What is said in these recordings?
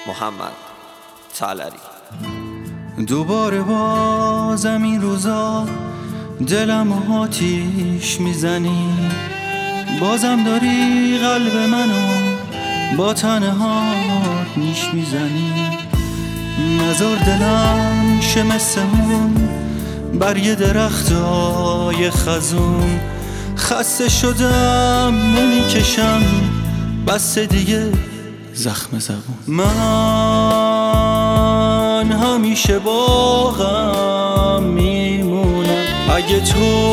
محمد طلری. دوباره بازم این روزا دلم آتیش میزنی، بازم داری قلب منو با تنهات نیش میزنی. نذار دلم شه مثل اون بر یه درختای خزون، خسته شدم نمیکشم بس دیگه زخم زبون. من همیشه با غم میمونم اگه تو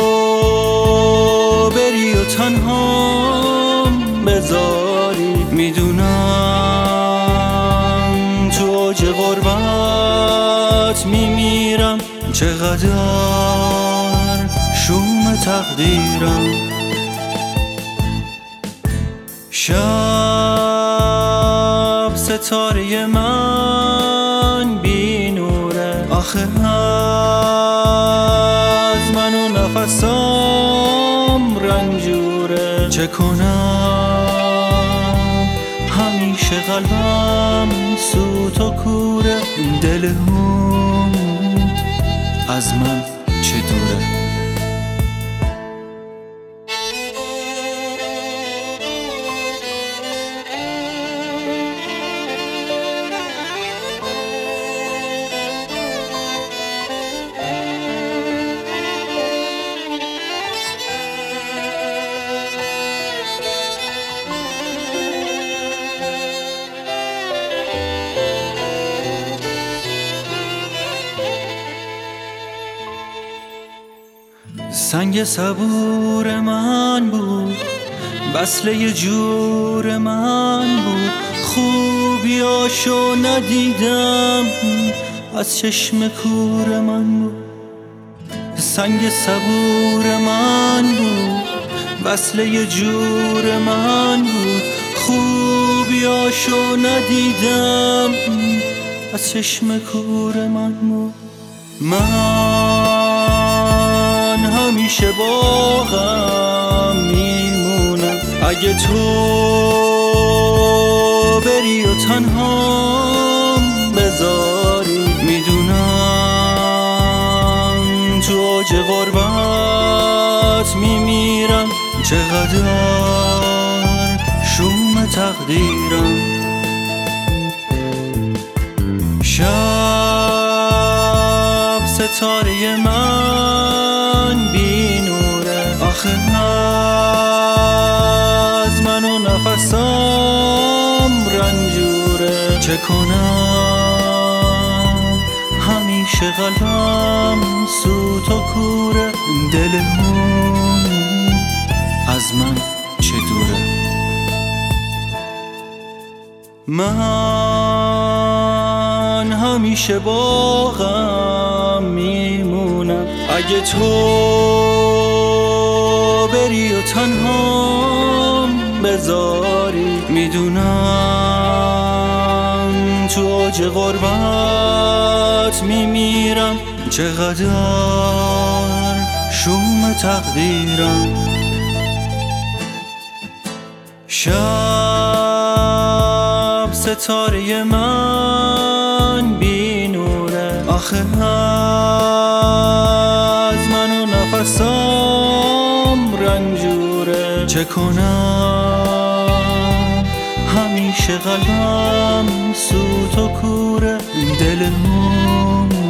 بری و تنهام بذاری. میدونم تو اوج غربت میمیرم، چقدر شوم تقدیرم. شب ستاره من بی نوره، آخه از من و نفسام رنجوره. چه کنم همیشه قلبم سوت و کوره، دل اون از من چه دوره. سنگ صبور من بود، وصله جور من بود، خوبیاشو ندیدم از چشم کور من بود. سنگ صبور من بود، وصله جور من بود، خوبیاشو ندیدم از چشم کور من بود. من همیشه با غم میمونم اگه تو بری و تنهام بذاری. میدونم تو اوج غربت میمیرم، چقدر شوم تقدیرم. شب ستاره من بی نوره، آخه از من و نفسام رنجوره. چه کنم همیشه قلبم سوت و کوره، دلمون از من چه دوره. من همیشه با غم میمونم اگه تو بری و تنهام بذاری. میدونم تو اوج غربت میمیرم، چقدر شوم تقدیرم. شب ستاره من بی نوره، آخه از من و نفسام رنجوره. چه کنم همیشه قلبم سوت و کوره، دلمون